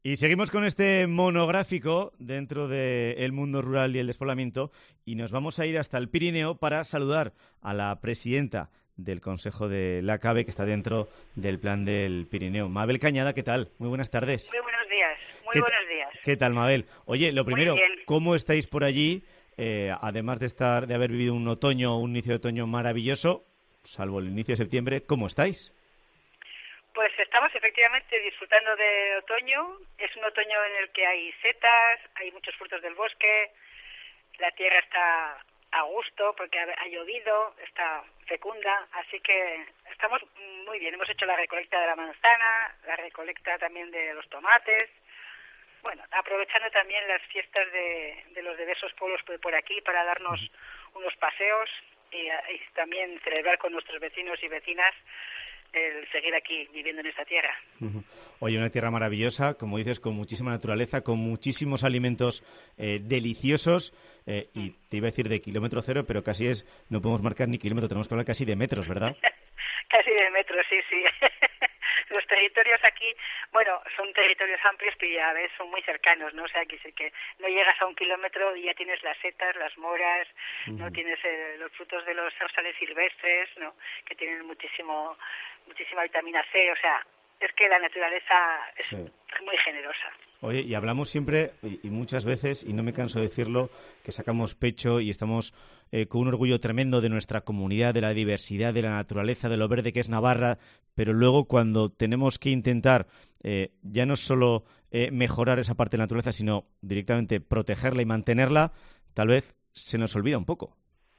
Y seguimos con este monográfico dentro del mundo rural y el despoblamiento y nos vamos a ir hasta el Pirineo para saludar a la presidenta del Consejo de la CABE que está dentro del Plan del Pirineo. Mabel Cañada, ¿qué tal? Muy buenas tardes. Muy buenos días, muy buenos días. ¿Qué tal, Mabel? Oye, lo primero, ¿cómo estáis por allí? Además de haber vivido un inicio de otoño maravilloso, salvo el inicio de septiembre, ¿cómo estáis? Pues estamos efectivamente disfrutando de otoño. Es un otoño en el que hay setas, hay muchos frutos del bosque, la tierra está a gusto porque ha llovido, está fecunda, así que estamos muy bien. Hemos hecho la recolecta de la manzana, la recolecta también de los tomates. Bueno, aprovechando también las fiestas de los diversos pueblos por aquí para darnos unos paseos y también celebrar con nuestros vecinos y vecinas el seguir aquí viviendo en esta tierra. Oye, una tierra maravillosa, como dices, con muchísima naturaleza, con muchísimos alimentos deliciosos y te iba a decir de kilómetro cero, pero casi no podemos marcar ni kilómetro, tenemos que hablar casi de metros, ¿verdad? Casi de metros, sí. Los territorios aquí, bueno, son territorios amplios, pero ya ves, son muy cercanos, ¿no? O sea, que no llegas a 1 kilómetro y ya tienes las setas, las moras, no tienes los frutos de los sársales silvestres, ¿no? Que tienen muchísima vitamina C, o sea, es que la naturaleza es muy generosa. Oye, y hablamos siempre, y muchas veces, y no me canso de decirlo, que sacamos pecho y estamos con un orgullo tremendo de nuestra comunidad, de la diversidad, de la naturaleza, de lo verde que es Navarra, pero luego cuando tenemos que intentar ya no solo mejorar esa parte de la naturaleza, sino directamente protegerla y mantenerla, tal vez se nos olvida un poco.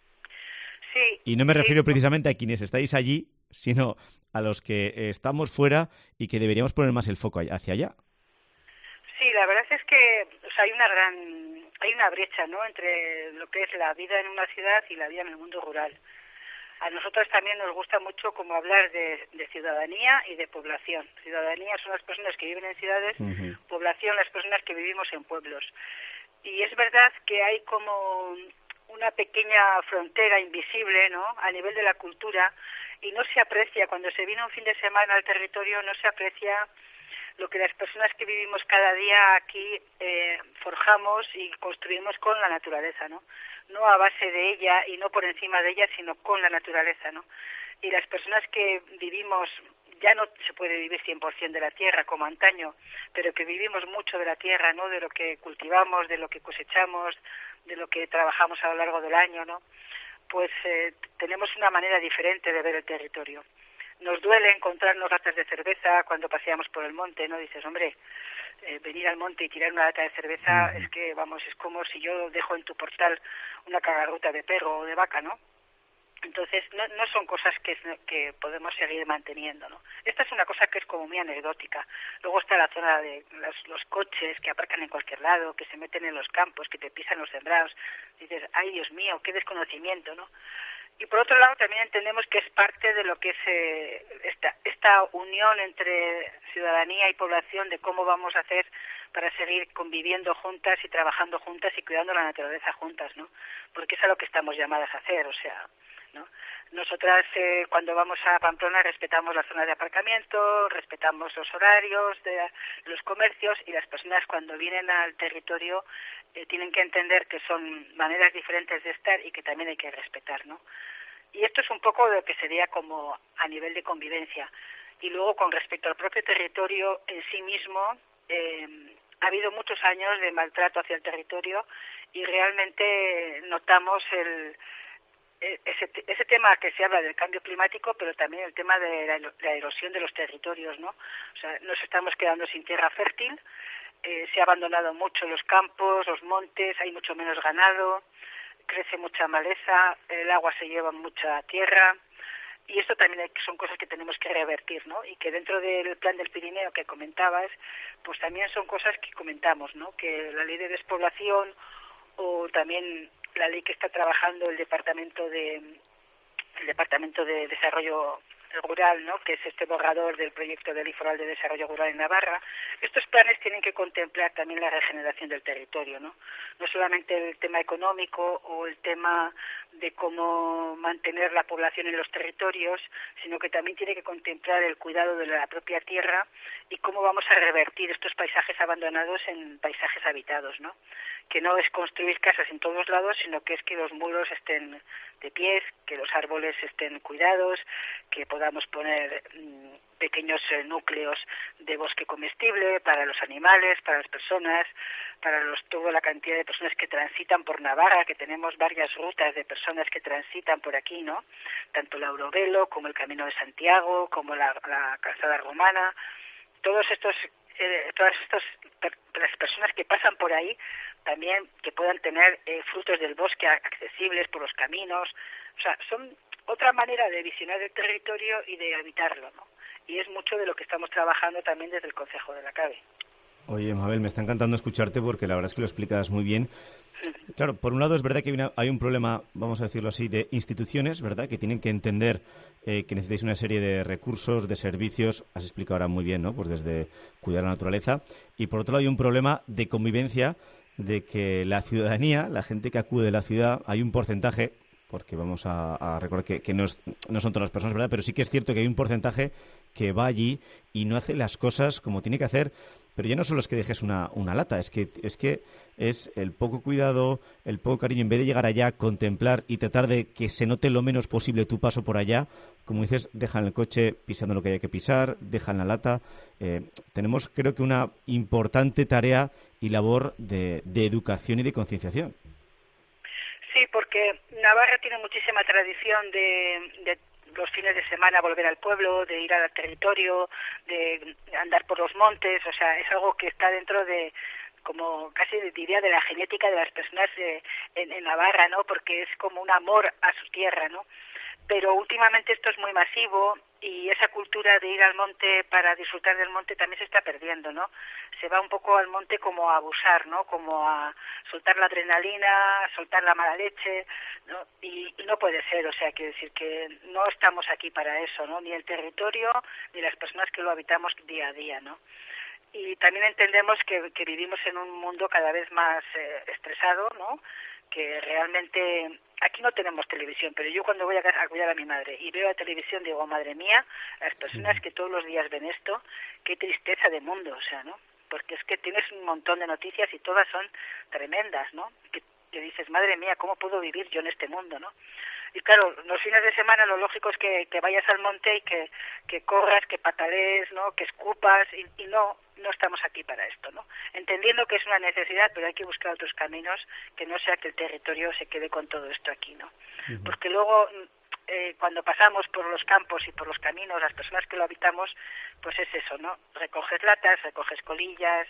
Sí. Y no me refiero precisamente a quienes estáis allí, sino a los que estamos fuera y que deberíamos poner más el foco hacia allá. Sí, la verdad es que hay una brecha, ¿no?, entre lo que es la vida en una ciudad y la vida en el mundo rural. A nosotros también nos gusta mucho como hablar de ciudadanía y de población. Ciudadanía son las personas que viven en ciudades, población las personas que vivimos en pueblos. Y es verdad que hay como una pequeña frontera invisible, ¿no?, a nivel de la cultura, y no se aprecia, cuando se viene un fin de semana al territorio, no se aprecia lo que las personas que vivimos cada día aquí forjamos y construimos con la naturaleza, ¿no? No a base de ella y no por encima de ella, sino con la naturaleza, ¿no? Y las personas que vivimos, ya no se puede vivir 100% de la tierra como antaño, pero que vivimos mucho de la tierra, ¿no?, de lo que cultivamos, de lo que cosechamos, de lo que trabajamos a lo largo del año, ¿no? Pues tenemos una manera diferente de ver el territorio. Nos duele encontrarnos latas de cerveza cuando paseamos por el monte, ¿no? Dices, hombre, venir al monte y tirar una lata de cerveza es que, vamos, es como si yo dejo en tu portal una cagarruta de perro o de vaca, ¿no? Entonces, no son cosas que podemos seguir manteniendo, ¿no? Esta es una cosa que es como muy anecdótica. Luego está la zona de los coches que aparcan en cualquier lado, que se meten en los campos, que te pisan los sembrados. Dices, ay, Dios mío, qué desconocimiento, ¿no? Y por otro lado también entendemos que es parte de lo que es esta unión entre ciudadanía y población, de cómo vamos a hacer para seguir conviviendo juntas y trabajando juntas y cuidando la naturaleza juntas, ¿no? Porque es a lo que estamos llamadas a hacer, o sea, ¿no? Nosotras cuando vamos a Pamplona respetamos las zonas de aparcamiento, respetamos los horarios de los comercios, y las personas cuando vienen al territorio tienen que entender que son maneras diferentes de estar y que también hay que respetar, ¿no? Y esto es un poco lo que sería como a nivel de convivencia. Y luego con respecto al propio territorio en sí mismo, ha habido muchos años de maltrato hacia el territorio y realmente notamos ese tema que se habla del cambio climático, pero también el tema de la erosión de los territorios, ¿no? O sea, nos estamos quedando sin tierra fértil, se ha abandonado mucho los campos, los montes, hay mucho menos ganado, crece mucha maleza, el agua se lleva mucha tierra, y esto también son cosas que tenemos que revertir, ¿no? Y que dentro del plan del Pirineo que comentabas, pues también son cosas que comentamos, ¿no? Que la ley de despoblación o también la ley que está trabajando el Departamento de Desarrollo rural, ¿no?, que es este borrador del proyecto de Ley Foral de Desarrollo Rural en Navarra. Estos planes tienen que contemplar también la regeneración del territorio, ¿no? No solamente el tema económico o el tema de cómo mantener la población en los territorios, sino que también tiene que contemplar el cuidado de la propia tierra y cómo vamos a revertir estos paisajes abandonados en paisajes habitados, ¿no? Que no es construir casas en todos lados, sino que es que los muros estén de pies, que los árboles estén cuidados, que podamos poner pequeños núcleos de bosque comestible para los animales, para las personas, para toda la cantidad de personas que transitan por Navarra, que tenemos varias rutas de personas que transitan por aquí, ¿no? Tanto la Eurovelo como el Camino de Santiago, como la Calzada Romana, todas estas las personas que pasan por ahí también que puedan tener frutos del bosque accesibles por los caminos. O sea, son otra manera de visionar el territorio y de habitarlo, ¿no? Y es mucho de lo que estamos trabajando también desde el Concejo de la Cabe. Oye, Mabel, me está encantando escucharte porque la verdad es que lo explicas muy bien. Claro, por un lado es verdad que hay un problema, vamos a decirlo así, de instituciones, ¿verdad?, que tienen que entender que necesitáis una serie de recursos, de servicios, has explicado ahora muy bien, ¿no?, pues desde cuidar la naturaleza. Y por otro lado hay un problema de convivencia, de que la ciudadanía, la gente que acude de la ciudad, hay un porcentaje, porque vamos a recordar que no son todas las personas, ¿verdad?, pero sí que es cierto que hay un porcentaje que va allí y no hace las cosas como tiene que hacer. Pero ya no solo es que dejes una lata, es que es el poco cuidado, el poco cariño, en vez de llegar allá, contemplar y tratar de que se note lo menos posible tu paso por allá, como dices, dejan el coche pisando lo que hay que pisar, dejan la lata. Tenemos, creo que, una importante tarea y labor de educación y de concienciación. Sí, porque Navarra tiene muchísima tradición de los fines de semana volver al pueblo, de ir al territorio, de andar por los montes. O sea, es algo que está dentro de, como casi diría, de la genética de las personas en Navarra, ¿no? Porque es como un amor a su tierra, ¿no? Pero últimamente esto es muy masivo y esa cultura de ir al monte para disfrutar del monte también se está perdiendo, ¿no? Se va un poco al monte como a abusar, ¿no? Como a soltar la adrenalina, a soltar la mala leche, ¿no? Y no puede ser, o sea, quiero decir que no estamos aquí para eso, ¿no? Ni el territorio ni las personas que lo habitamos día a día, ¿no? Y también entendemos que vivimos en un mundo cada vez más estresado, ¿no? Que realmente aquí no tenemos televisión, pero yo cuando voy a cuidar a mi madre y veo la televisión digo, madre mía, las personas que todos los días ven esto, qué tristeza de mundo, o sea, ¿no? Porque es que tienes un montón de noticias y todas son tremendas, ¿no? Que dices, madre mía, ¿cómo puedo vivir yo en este mundo, no? Y claro, los fines de semana lo lógico es que vayas al monte y que corras, que patalees, ¿no? Que escupas y no estamos aquí para esto, ¿no? Entendiendo que es una necesidad, pero hay que buscar otros caminos que no sea que el territorio se quede con todo esto aquí, ¿no? Uh-huh. Porque luego cuando pasamos por los campos y por los caminos, las personas que lo habitamos, pues es eso, ¿no? Recoges latas, recoges colillas,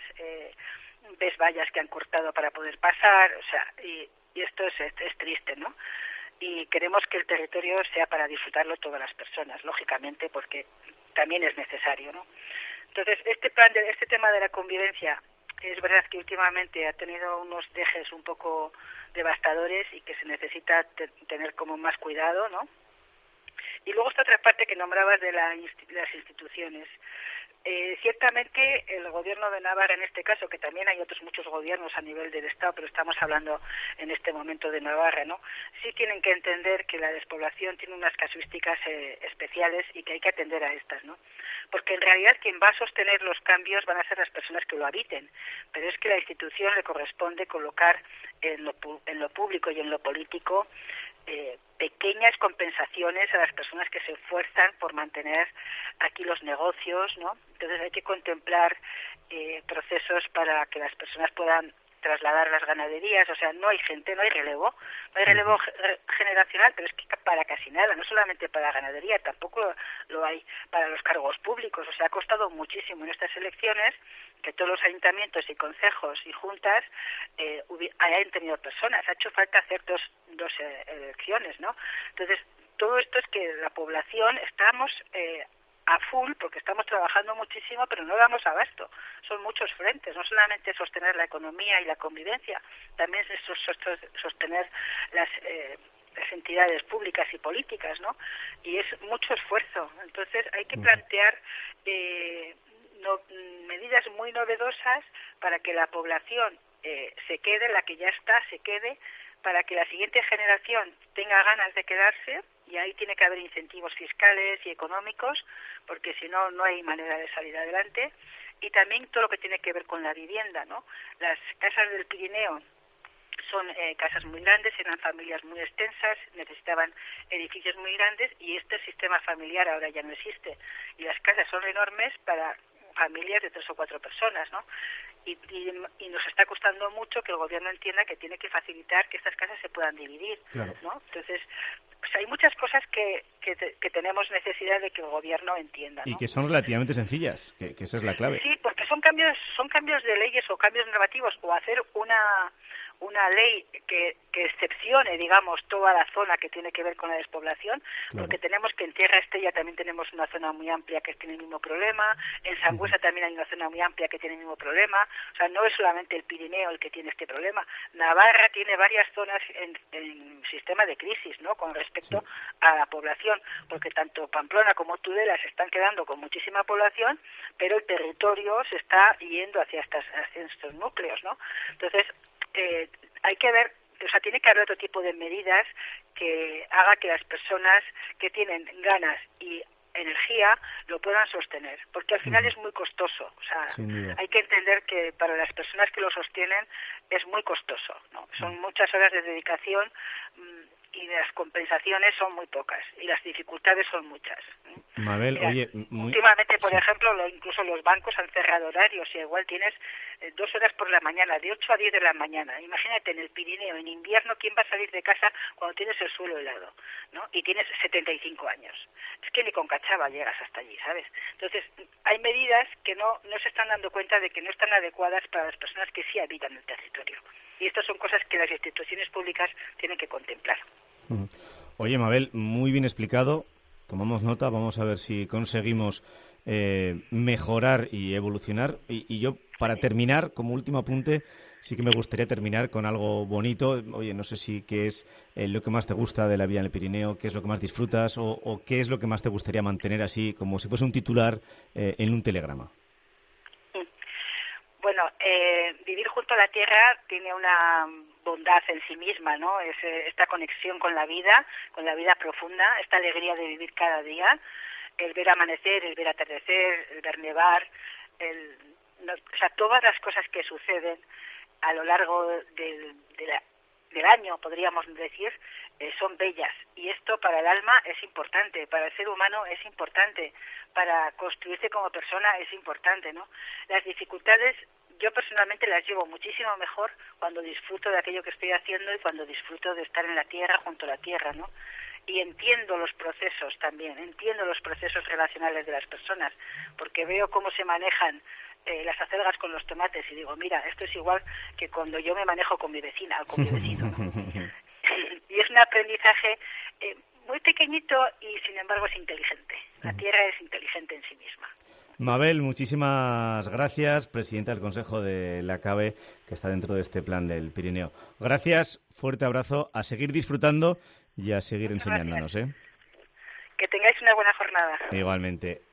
ves vallas que han cortado para poder pasar, o sea, y esto es triste, ¿no? Y queremos que el territorio sea para disfrutarlo todas las personas, lógicamente, porque también es necesario, ¿no? Entonces, este tema de la convivencia, es verdad que últimamente ha tenido unos dejes un poco devastadores y que se necesita tener como más cuidado, ¿no? Y luego esta otra parte que nombrabas de las instituciones. Ciertamente el gobierno de Navarra en este caso, que también hay otros muchos gobiernos a nivel del Estado, pero estamos hablando en este momento de Navarra, ¿no? Sí tienen que entender que la despoblación tiene unas casuísticas especiales y que hay que atender a estas, ¿no? Porque en realidad quien va a sostener los cambios van a ser las personas que lo habiten, pero es que a la institución le corresponde colocar en lo público y en lo político pequeñas compensaciones a las personas que se esfuerzan por mantener aquí los negocios, ¿no? Entonces hay que contemplar procesos para que las personas puedan trasladar las ganaderías, o sea, no hay relevo generacional, pero es que para casi nada, no solamente para la ganadería, tampoco lo hay para los cargos públicos, o sea, ha costado muchísimo en estas elecciones que todos los ayuntamientos y concejos y juntas hayan tenido personas, ha hecho falta hacer dos elecciones, ¿no? Entonces, todo esto es que la población estamos a full porque estamos trabajando muchísimo, pero no damos abasto. Son muchos frentes, no solamente sostener la economía y la convivencia, también es sostener las entidades públicas y políticas, ¿no? Y es mucho esfuerzo. Entonces hay que plantear medidas muy novedosas para que la población se quede, la que ya está se quede, para que la siguiente generación tenga ganas de quedarse, y ahí tiene que haber incentivos fiscales y económicos, porque si no, no hay manera de salir adelante. Y también todo lo que tiene que ver con la vivienda, ¿no? Las casas del Pirineo son casas muy grandes, eran familias muy extensas, necesitaban edificios muy grandes, y este sistema familiar ahora ya no existe. Y las casas son enormes para familias de 3 o 4 personas, ¿no? Y nos está costando mucho que el gobierno entienda que tiene que facilitar que estas casas se puedan dividir, claro, ¿no? Entonces, pues hay muchas cosas que tenemos necesidad de que el gobierno entienda, ¿no? Y que son relativamente sencillas, que esa es la clave. Sí, porque son cambios de leyes o cambios normativos, o hacer una ley que excepcione, digamos, toda la zona que tiene que ver con la despoblación, claro. Porque tenemos que en Tierra Estella también tenemos una zona muy amplia que tiene el mismo problema, en Sangüesa también hay una zona muy amplia que tiene el mismo problema, o sea, no es solamente el Pirineo el que tiene este problema. Navarra tiene varias zonas en sistema de crisis, ¿no?, con respecto a la población, porque tanto Pamplona como Tudela se están quedando con muchísima población, pero el territorio se está yendo hacia estos núcleos, ¿no? Entonces, hay que ver, o sea, tiene que haber otro tipo de medidas que haga que las personas que tienen ganas y energía lo puedan sostener, porque al final es muy costoso, o sea, hay que entender que para las personas que lo sostienen es muy costoso, ¿no? Son muchas horas de dedicación y las compensaciones son muy pocas y las dificultades son muchas. Mabel, mira, oye, últimamente, por ejemplo, incluso los bancos han cerrado horarios y igual tienes 2 horas por la mañana, de 8 a 10 de la mañana. Imagínate, en el Pirineo, en invierno, ¿quién va a salir de casa cuando tienes el suelo helado, ¿no? Y tienes 75 años. Es que ni con cachava llegas hasta allí, ¿sabes? Entonces, hay medidas que no se están dando cuenta de que no están adecuadas para las personas que sí habitan el territorio. Y estas son cosas que las instituciones públicas tienen que contemplar. Oye, Mabel, muy bien explicado. Tomamos nota, vamos a ver si conseguimos mejorar y evolucionar. Y yo, para terminar, como último apunte, sí que me gustaría terminar con algo bonito. Oye, no sé si qué es lo que más te gusta de la vida en el Pirineo, qué es lo que más disfrutas o qué es lo que más te gustaría mantener así, como si fuese un titular en un telegrama. Bueno, vivir junto a la tierra tiene una bondad en sí misma, ¿no? Es esta conexión con la vida profunda, esta alegría de vivir cada día, el ver amanecer, el ver atardecer, el ver nevar, o sea, todas las cosas que suceden a lo largo del año, podríamos decir, son bellas. Y esto para el alma es importante, para el ser humano es importante, para construirse como persona es importante, ¿no? Las dificultades yo personalmente las llevo muchísimo mejor cuando disfruto de aquello que estoy haciendo y cuando disfruto de estar en la tierra, junto a la tierra, ¿no? Y entiendo los procesos también, entiendo los procesos relacionales de las personas, porque veo cómo se manejan las acelgas con los tomates y digo, mira, esto es igual que cuando yo me manejo con mi vecina o con mi vecino, ¿no? Y es un aprendizaje muy pequeñito y sin embargo es inteligente. La tierra es inteligente en sí misma. Mabel, muchísimas gracias, presidenta del Consejo de la CABE, que está dentro de este plan del Pirineo. Gracias, fuerte abrazo, a seguir disfrutando y a seguir enseñándonos, ¿eh? Que tengáis una buena jornada. Igualmente.